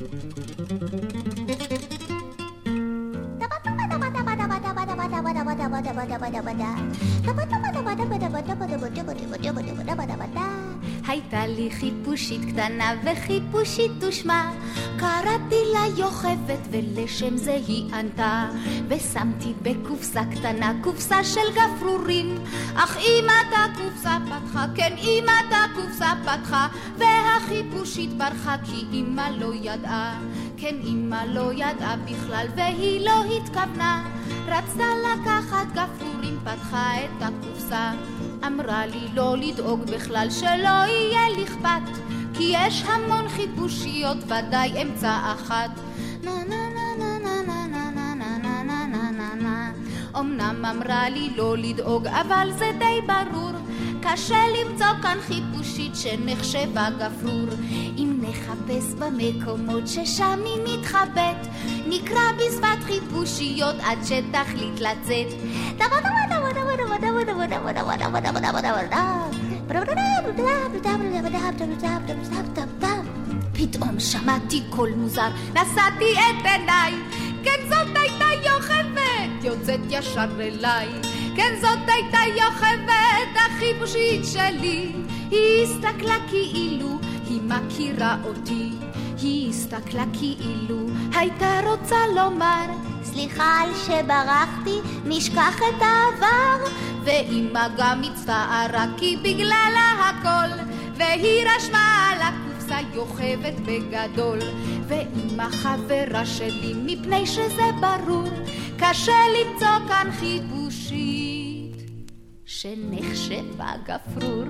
הייתה לי חיפושית קטנה וחיפושית ושמה, קראתי לה יוכבת ולשם זה היא ענתה, ושמתי בקופסה קטנה קופסה של גפרורים, אך אמא הקופסה פתחה, כן אמא הקופסה פתחה, והחיפושית ברחה כי אמא לא ידעה, כן אמא לא ידעה בכלל והיא לא התכוונה, רצתה לקחת גפרורים, פתחה את הקופסה, אמרה לי לא לדאוג בכלל, שלא יהיה לכפת, כי יש המון חיפושיות, ודאי אמצע אחת. אמנם אמרה לי לא לדאוג, אבל זה די ברור, קשה למצוא כאן חיפושית שנחשבה גפרור. אם נחפש במקומות ששם היא מתחבאת, נקרא בשפת חיפושיות עד שתחליט לצאת. פתאום שמעתי קול מוזר, נשאתי את עיניי, כן זאת הייתה יוכבת, יוצאת ישר אליי, כן זאת הייתה יוכבת, החיפושית שלי. היא הסתכלה כאילו היא מכירה אותי, היא הסתכלה כאילו הייתה רוצה לומר סליחה על שברחתי, נשכח את העבר, ואמא גם הצטערה כי בגלל הכל, והיא רשמה על הקופסה יוכבת בגדול. ואמא חברה שלי, מפני שזה ברור, קשה למצוא כאן חיפושית שנחשבה גפרור.